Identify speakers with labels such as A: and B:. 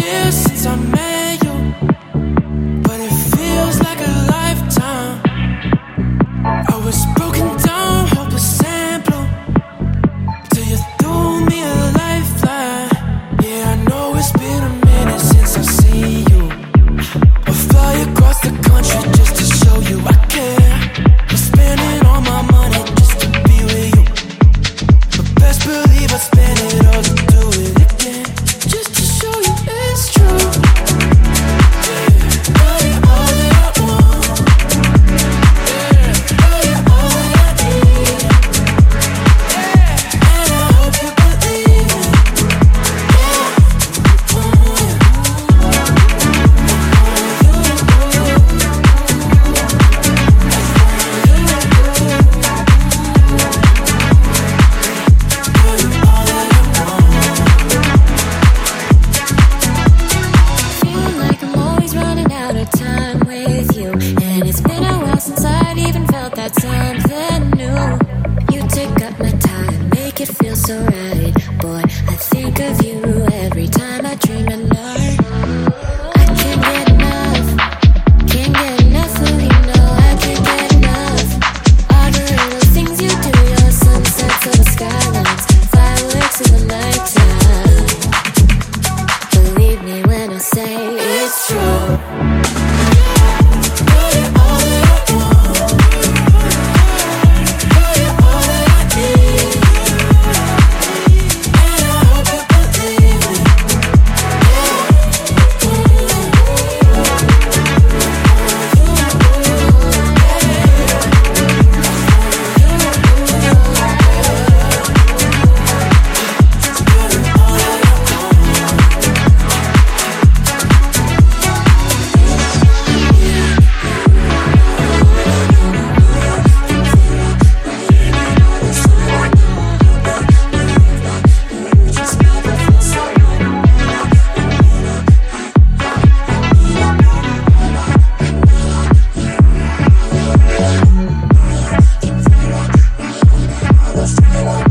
A: years since I met you, but it feels like a lifetime. I was broken down, hopeless and blue, till you threw me a lifeline. Yeah, I know it's been a minute since I've seen you. I'll fly across the country just to show you I care. I'm spending all my money just to be with you, but best believe I'd spend it all to do it again, just to show you it's true. Yeah, you're all that I want. Yeah, you're all that I need. Yeah, and I hope you believe it.
B: Feel like I'm always running out of time with you, and it's been a while since I'd even felt that something new. You take up my time, make it feel so right. Boy, I think of you every time I dream at night. I can't get enough, can't get enough of you, no, I can't get enough. All the little things you do, your sunsets or the skylines, fireworks in the nighttime. Believe me when I say it's true.
C: Let's